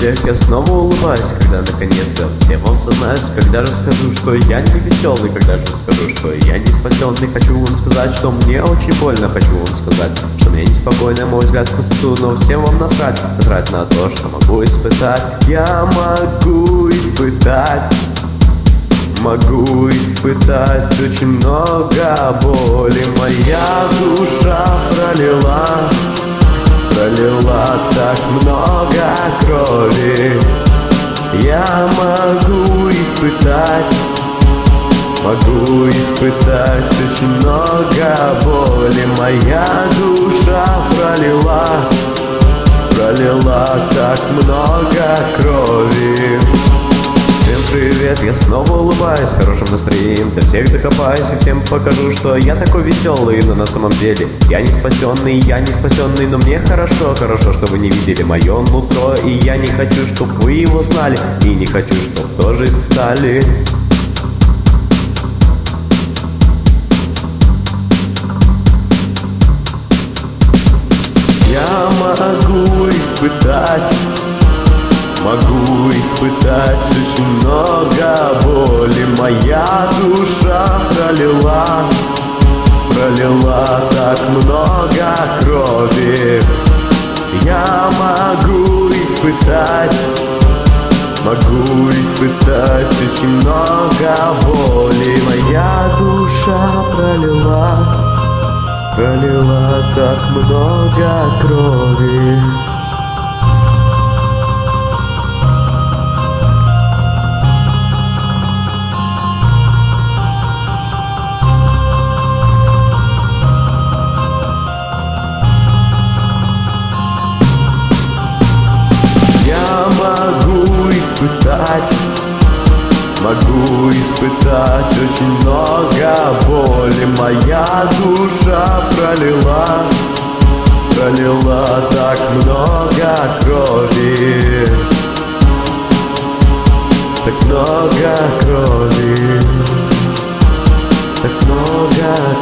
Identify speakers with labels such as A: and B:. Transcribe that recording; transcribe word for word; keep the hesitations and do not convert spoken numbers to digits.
A: привет, я снова улыбаюсь, когда наконец я всем вам сознаюсь. Когда же скажу, что я не веселый, когда же скажу, что я не спасенный. Хочу вам сказать, что мне очень больно, хочу вам сказать, что мне неспокойно, мой взгляд в пустоту. Но всем вам насрать, насрать на то, что могу испытать. Я могу испытать, могу испытать очень много боли. Моя душа пролила, пролила так много крови. Я могу испытать, могу испытать очень много боли. Моя душа пролила, пролила так много крови. Всем привет, я снова улыбаюсь, с хорошим настроением до всех докопаюсь и всем покажу, что я такой веселый, но на самом деле я не спасенный, я не спасенный, но мне хорошо, хорошо, что вы не видели мое нутро, и я не хочу, чтобы вы его знали, и не хочу, чтобы тоже испытали. Я могу испытать, могу испытать очень много боли. Моя душа пролила, пролила так много крови. Я могу испытать, могу испытать очень много боли. Моя душа пролила, пролила так много крови. Могу испытать, могу испытать очень много боли. Моя душа пролила, пролила так много крови, так много крови, так много